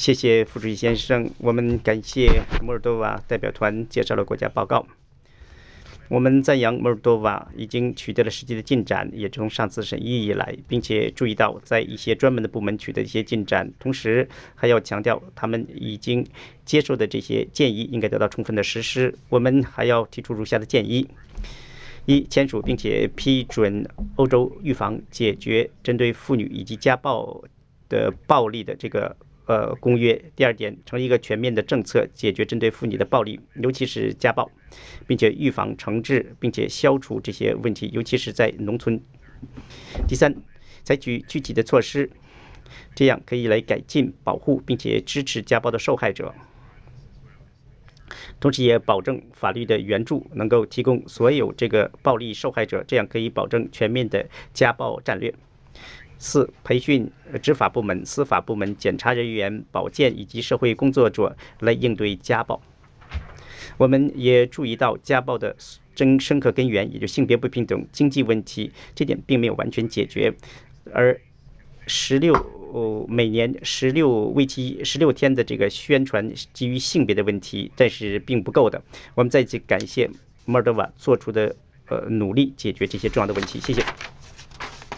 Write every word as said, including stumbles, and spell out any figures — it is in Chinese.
谢谢副主席先生，我们感谢摩尔多瓦代表团介绍了国家报告。我们赞扬摩尔多瓦已经取得了实际的进展，也从上次审议以来，并且注意到在一些专门的部门取得一些进展，同时还要强调他们已经接受的这些建议应该得到充分的实施。我们还要提出如下的建议：一、签署并且批准欧洲预防、解决针对妇女以及家暴的暴力的这个呃公约。第二点，成立一个全面的政策，解决针对妇女的暴力，尤其是家暴，并且预防、惩治，并且消除这些问题，尤其是在农村。第三，采取具体的措施，这样可以来改进、保护并且支持家暴的受害者。同时也保证法律的援助能够提供所有这个暴力受害者，这样可以保证全面的家暴战略。四、培训执法部门、司法部门、检察人员、保健以及社会工作者来应对家暴。我们也注意到家暴的真深刻根源，也就是性别不平等、经济问题，这点并没有完全解决。而十六、哦、每年十六为期十六天的这个宣传基于性别的问题，但是并不够的。我们再次感谢摩尔多瓦做出的呃努力，解决这些重要的问题。谢谢。